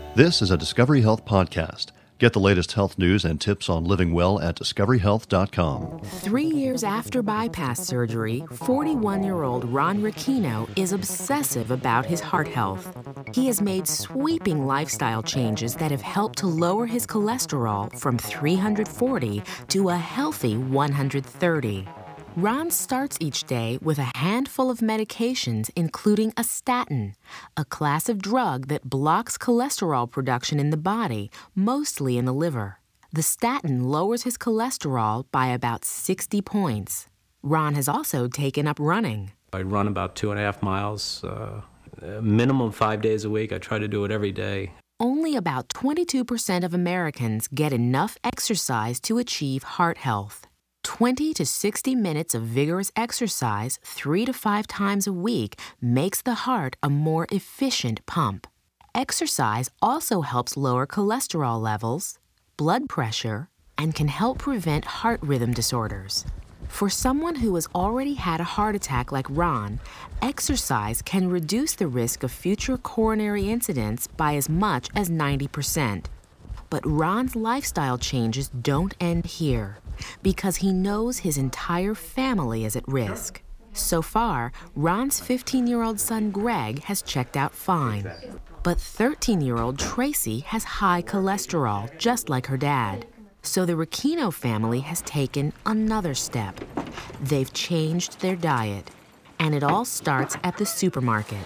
This is a Discovery Health podcast. Get the latest health news and tips on living well at discoveryhealth.com. 3 years after bypass surgery, 41-year-old Ron Ricchino is obsessive about his heart health. He has made sweeping lifestyle changes that have helped to lower his cholesterol from 340 to a healthy 130. Ron starts each day with a handful of medications, including a statin, a class of drug that blocks cholesterol production in the body, mostly in the liver. The statin lowers his cholesterol by about 60 points. Ron has also taken up running. I run about 2.5 miles, minimum 5 days a week. I try to do it every day. Only about 22% of Americans get enough exercise to achieve heart health. 20 to 60 minutes of vigorous exercise 3 to 5 times a week makes the heart a more efficient pump. Exercise also helps lower cholesterol levels, blood pressure, and can help prevent heart rhythm disorders. For someone who has already had a heart attack like Ron, exercise can reduce the risk of future coronary incidents by as much as 90%. But Ron's lifestyle changes don't end here, because he knows his entire family is at risk. So far, Ron's 15-year-old son Greg has checked out fine. But 13-year-old Tracy has high cholesterol, just like her dad. So the Ricchino family has taken another step. They've changed their diet. And it all starts at the supermarket.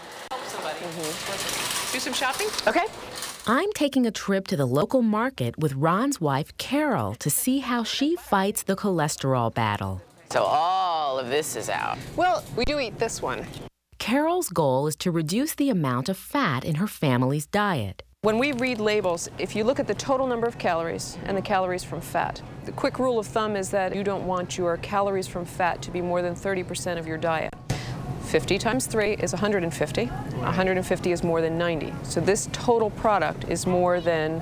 Do some shopping? Okay. I'm taking a trip to the local market with Ron's wife, Carol, to see how she fights the cholesterol battle. So all of this is out. Well, we do eat this one. Carol's goal is to reduce the amount of fat in her family's diet. When we read labels, if you look at the total number of calories and the calories from fat, the quick rule of thumb is that you don't want your calories from fat to be more than 30% of your diet. 50 times 3 is 150. 150 is more than 90. So this total product is more than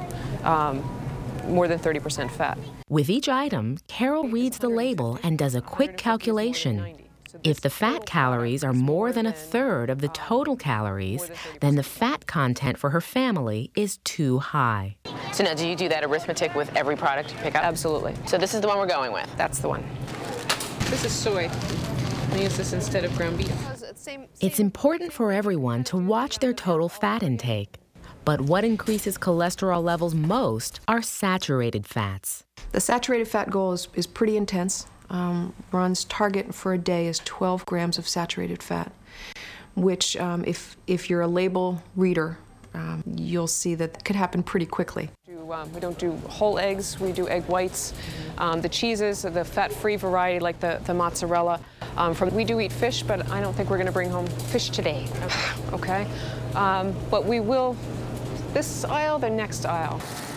30% fat. With each item, Carol reads the label and does a quick calculation. If the fat calories are more than a third of the total calories, then the fat content for her family is too high. So now, do you do that arithmetic with every product you pick up? Absolutely. So this is the one we're going with? That's the one. This is soy. I use this instead of ground beef. It's important for everyone to watch their total fat intake. But what increases cholesterol levels most are saturated fats. The saturated fat goal is pretty intense. Ron's target for a day is 12 grams of saturated fat, which if you're a label reader, you'll see that could happen pretty quickly. We don't do whole eggs, we do egg whites. The cheeses, the fat-free variety like the mozzarella. We do eat fish, but I don't think we're going to bring home fish today. Okay? But we will, this aisle, the next aisle.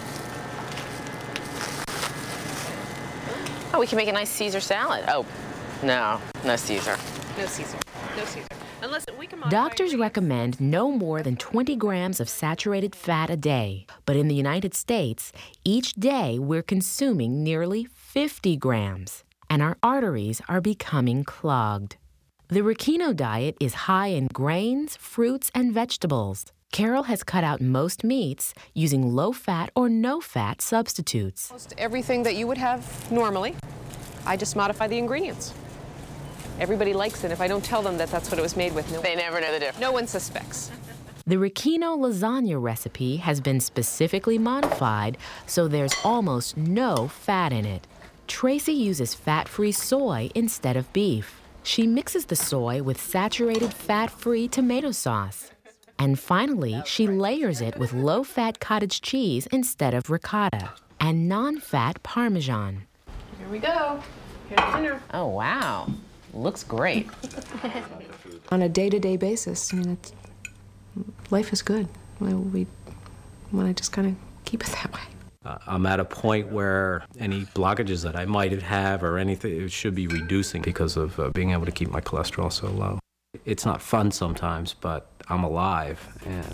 Oh, we can make a nice Caesar salad. Oh, no Caesar. No Caesar. No Caesar. Unless we can Doctors recommend no more than 20 grams of saturated fat a day. But in the United States, each day we're consuming nearly 50 grams. And our arteries are becoming clogged. The Ricchino diet is high in grains, fruits, and vegetables. Carol has cut out most meats using low-fat or no-fat substitutes. Most everything that you would have normally, I just modify the ingredients. Everybody likes it. If I don't tell them that that's what it was made with, they never know the difference. No one suspects. The Ricchino lasagna recipe has been specifically modified so there's almost no fat in it. Tracy uses fat-free soy instead of beef. She mixes the soy with saturated fat-free tomato sauce. And finally, she layers it with low-fat cottage cheese instead of ricotta and non-fat Parmesan. Here we go. Here's dinner. Oh, wow. Looks great. On a day-to-day basis, I mean, life is good. We want to just kind of keep it that way. I'm at a point where any blockages that I might have or anything, it should be reducing because of being able to keep my cholesterol so low. It's not fun sometimes, but I'm alive,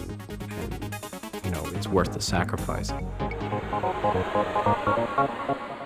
and you know, it's worth the sacrifice.